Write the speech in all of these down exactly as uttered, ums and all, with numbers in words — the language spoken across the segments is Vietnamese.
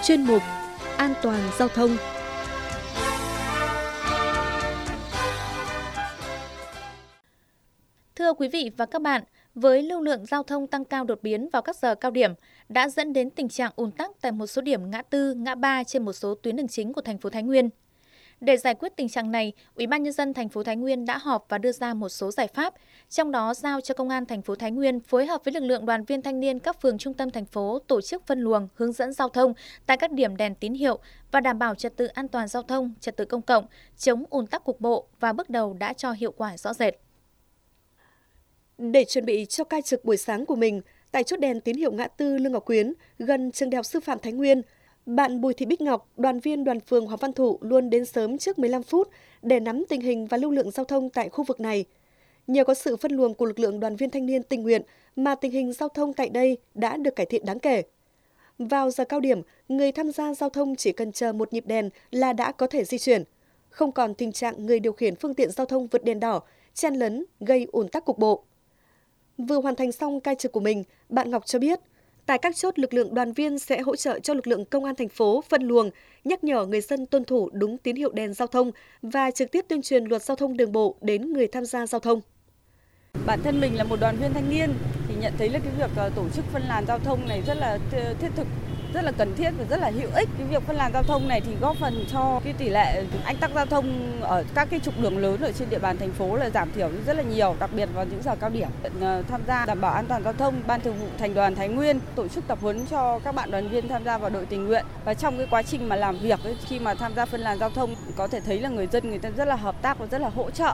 chuyên mục An toàn giao thông. Thưa quý vị và các bạn, với lưu lượng giao thông tăng cao đột biến vào các giờ cao điểm đã dẫn đến tình trạng ùn tắc tại một số điểm ngã tư, ngã ba trên một số tuyến đường chính của thành phố Thái Nguyên. Để giải quyết tình trạng này, Ủy ban nhân dân thành phố Thái Nguyên đã họp và đưa ra một số giải pháp, trong đó giao cho Công an thành phố Thái Nguyên phối hợp với lực lượng đoàn viên thanh niên các phường trung tâm thành phố tổ chức phân luồng, hướng dẫn giao thông tại các điểm đèn tín hiệu và đảm bảo trật tự an toàn giao thông, trật tự công cộng, chống ùn tắc cục bộ và bước đầu đã cho hiệu quả rõ rệt. Để chuẩn bị cho ca trực buổi sáng của mình, tại chốt đèn tín hiệu ngã tư Lương Ngọc Quyến, gần trường Đại học Sư phạm Thái Nguyên, bạn Bùi Thị Bích Ngọc, đoàn viên đoàn phường Hoàng Văn Thụ luôn đến sớm trước mười lăm phút để nắm tình hình và lưu lượng giao thông tại khu vực này. Nhờ có sự phân luồng của lực lượng đoàn viên thanh niên tình nguyện mà tình hình giao thông tại đây đã được cải thiện đáng kể. Vào giờ cao điểm, người tham gia giao thông chỉ cần chờ một nhịp đèn là đã có thể di chuyển. Không còn tình trạng người điều khiển phương tiện giao thông vượt đèn đỏ, chen lấn, gây ùn tắc cục bộ. Vừa hoàn thành xong ca trực của mình, bạn Ngọc cho biết, tại các chốt lực lượng đoàn viên sẽ hỗ trợ cho lực lượng công an thành phố phân luồng, nhắc nhở người dân tuân thủ đúng tín hiệu đèn giao thông và trực tiếp tuyên truyền luật giao thông đường bộ đến người tham gia giao thông. Bản thân mình là một đoàn viên thanh niên thì nhận thấy là cái việc tổ chức phân làn giao thông này rất là thiết thực, rất là cần thiết và rất là hữu ích. Cái việc phân làn giao thông này thì góp phần cho cái tỷ lệ ách tắc giao thông ở các cái trục đường lớn ở trên địa bàn thành phố là giảm thiểu rất là nhiều, đặc biệt vào những giờ cao điểm. Tham gia đảm bảo an toàn giao thông, Ban Thường vụ Thành đoàn Thái Nguyên tổ chức tập huấn cho các bạn đoàn viên tham gia vào đội tình nguyện, và trong cái quá trình mà làm việc ấy, khi mà tham gia phân làn giao thông có thể thấy là người dân người ta rất là hợp tác và rất là hỗ trợ.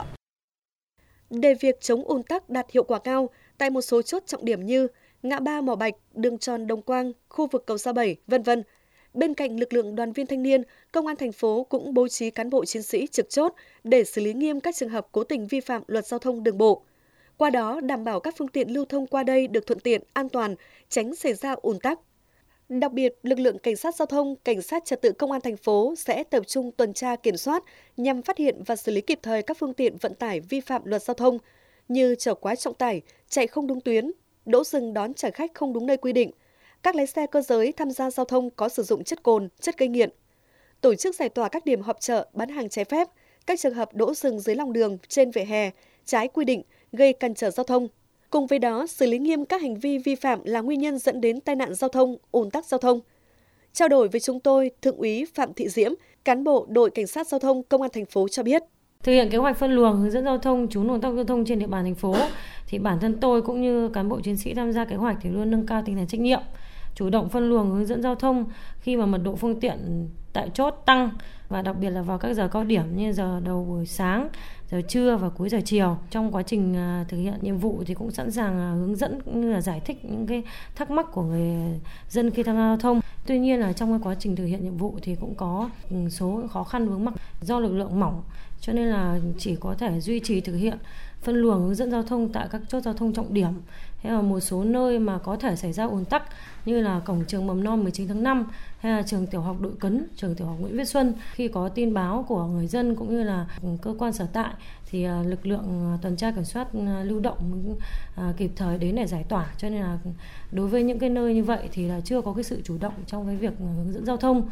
Để việc chống ùn tắc đạt hiệu quả cao, tại một số chốt trọng điểm như ngã ba Mỏ Bạch, đường tròn Đồng Quang, khu vực cầu Sa Bảy, vân vân. Bên cạnh lực lượng đoàn viên thanh niên, Công an thành phố cũng bố trí cán bộ chiến sĩ trực chốt để xử lý nghiêm các trường hợp cố tình vi phạm luật giao thông đường bộ. Qua đó đảm bảo các phương tiện lưu thông qua đây được thuận tiện, an toàn, tránh xảy ra ùn tắc. Đặc biệt, lực lượng cảnh sát giao thông, cảnh sát trật tự Công an thành phố sẽ tập trung tuần tra kiểm soát nhằm phát hiện và xử lý kịp thời các phương tiện vận tải vi phạm luật giao thông như chở quá trọng tải, chạy không đúng tuyến, đỗ dừng đón trả khách không đúng nơi quy định, các lái xe cơ giới tham gia giao thông có sử dụng chất cồn, chất gây nghiện, tổ chức giải tỏa các điểm họp chợ bán hàng trái phép, các trường hợp đỗ dừng dưới lòng đường, trên vỉa hè, trái quy định, gây cản trở giao thông. Cùng với đó, xử lý nghiêm các hành vi vi phạm là nguyên nhân dẫn đến tai nạn giao thông, ùn tắc giao thông. Trao đổi với chúng tôi, Thượng úy Phạm Thị Diễm, cán bộ đội cảnh sát giao thông Công an thành phố cho biết. Thực hiện kế hoạch phân luồng hướng dẫn giao thông, trú ùn tắc giao thông trên địa bàn thành phố, thì bản thân tôi cũng như cán bộ chiến sĩ tham gia kế hoạch thì luôn nâng cao tinh thần trách nhiệm, chủ động phân luồng hướng dẫn giao thông khi mà mật độ phương tiện tại chốt tăng, và đặc biệt là vào các giờ cao điểm như giờ đầu buổi sáng, giờ trưa và cuối giờ chiều. Trong quá trình thực hiện nhiệm vụ thì cũng sẵn sàng hướng dẫn cũng như là giải thích những cái thắc mắc của người dân khi tham gia giao thông. Tuy nhiên là trong cái quá trình thực hiện nhiệm vụ thì cũng có số khó khăn vướng mắc do lực lượng mỏng, cho nên là chỉ có thể duy trì thực hiện phân luồng hướng dẫn giao thông tại các chốt giao thông trọng điểm, hay là một số nơi mà có thể xảy ra ùn tắc như là cổng trường mầm non mười chín tháng năm hay là trường tiểu học Đội Cấn, trường tiểu học Nguyễn Viết Xuân. Khi có tin báo của người dân cũng như là cơ quan sở tại thì lực lượng tuần tra kiểm soát lưu động kịp thời đến để giải tỏa. Cho nên là đối với những cái nơi như vậy thì là chưa có cái sự chủ động trong cái việc hướng dẫn giao thông.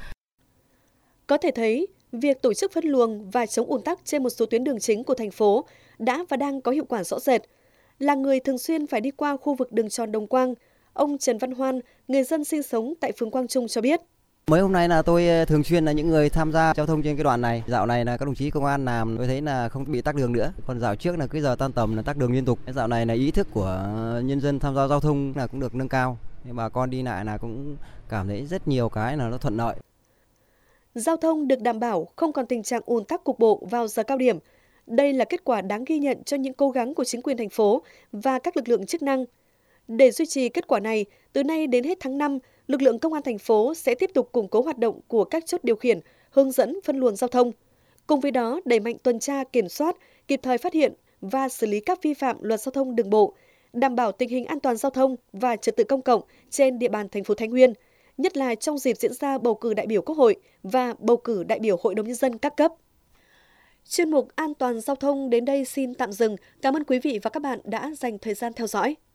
Có thể thấy, việc tổ chức phân luồng và chống ùn tắc trên một số tuyến đường chính của thành phố đã và đang có hiệu quả rõ rệt. Là người thường xuyên phải đi qua khu vực đường tròn Đồng Quang, ông Trần Văn Hoan, người dân sinh sống tại phường Quang Trung cho biết. Mấy hôm nay là tôi thường xuyên là những người tham gia giao thông trên cái đoạn này. Dạo này là các đồng chí công an làm tôi thấy là không bị tắc đường nữa. Còn dạo trước là cái giờ tan tầm là tắc đường liên tục. Dạo này là ý thức của nhân dân tham gia giao thông là cũng được nâng cao. Bà con đi lại là cũng cảm thấy rất nhiều cái là nó thuận lợi. Giao thông được đảm bảo, không còn tình trạng ùn tắc cục bộ vào giờ cao điểm. Đây là kết quả đáng ghi nhận cho những cố gắng của chính quyền thành phố và các lực lượng chức năng. Để duy trì kết quả này, từ nay đến hết tháng năm, lực lượng công an thành phố sẽ tiếp tục củng cố hoạt động của các chốt điều khiển, hướng dẫn phân luồng giao thông. Cùng với đó, đẩy mạnh tuần tra, kiểm soát, kịp thời phát hiện và xử lý các vi phạm luật giao thông đường bộ, đảm bảo tình hình an toàn giao thông và trật tự công cộng trên địa bàn thành phố Thái Nguyên, nhất là trong dịp diễn ra bầu cử đại biểu Quốc hội và bầu cử đại biểu Hội đồng Nhân dân các cấp. Chuyên mục An toàn giao thông đến đây xin tạm dừng. Cảm ơn quý vị và các bạn đã dành thời gian theo dõi.